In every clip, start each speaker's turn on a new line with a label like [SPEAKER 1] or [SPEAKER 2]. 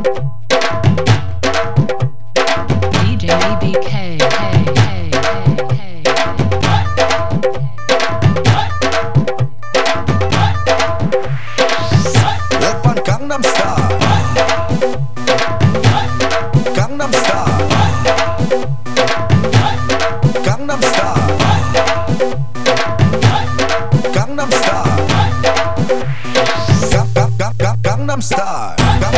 [SPEAKER 1] DJ BK.
[SPEAKER 2] 오빤 강남스타일 강남스타일 강남스타일 강남스타일 강남스타일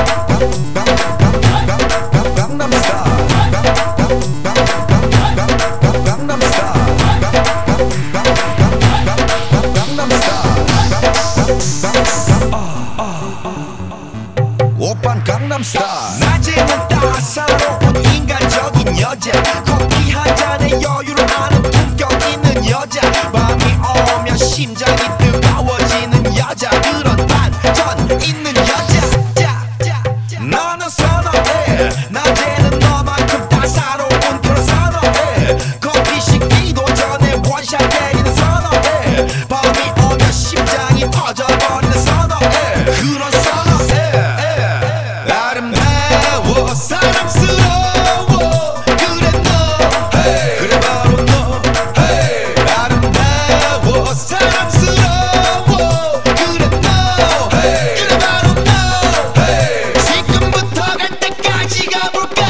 [SPEAKER 2] 오빤 강남스타일
[SPEAKER 3] 낮에는 따사로운 인간적인 여자 커피 한 잔에 여유를 아는 품격 있는 여자 밤이 오면 심장이 뜨거워지는 여자 그런 반전 있는 여자 너는 선호해 낮에는 너만큼 따사로운 그런 선호해 커피 식기도 전에 원샷 때리는 선호해 밤이 오면 심장이 터져버리는 선호해 그런 선호해 아름다워 사랑스러워 그래 너 그래 바로 너 아름다워 사랑스러워 그래 너 그래 바로 너 지금부터 갈 때까지 가볼까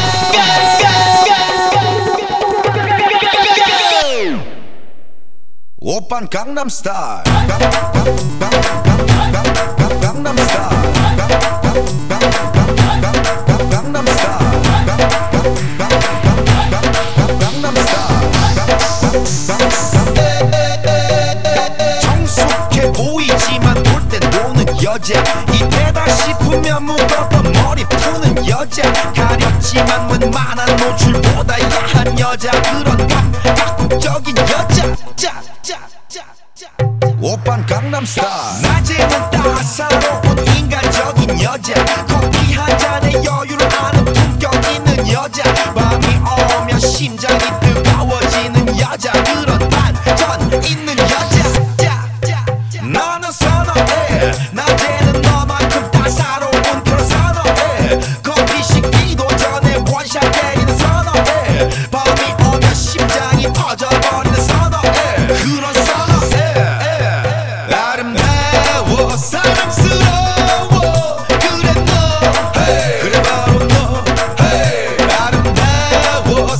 [SPEAKER 2] 오빤 강남스타일 강남스타일
[SPEAKER 3] 성숙해 보이지만 볼 땐 노는 여자 이때다 싶으면 묶었던 머리 푸는 여자 가렸지만 웬만한 노출보다 야한 여자 그런 각국적인 여자
[SPEAKER 2] 오빤 강남스타일
[SPEAKER 3] 낮에는 따사로운 인간적인 여자 커피 한 잔에 여유를 아는 품격 있는 여자 밤이 오면 심장이 뜨거워지는 여자 그런 반전 있는 여자 너는 선호해 낮에는 너만큼 따사로운 그런 선호해 커피 식기도 전에 원샷 때리는 선호해 밤이 오면 심장이 터져버리는 선호해 그런 선호해 아름다워 사랑스러워 그래 너 그래 바로 너 아름다워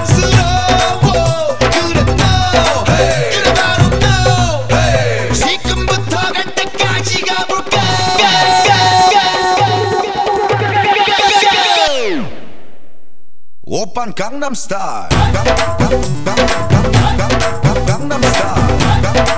[SPEAKER 3] 사랑스러워 그래 너 그래 바로 너 지금부터 갈 때까지 가볼까
[SPEAKER 2] 오빤 강남스타일 강남스타일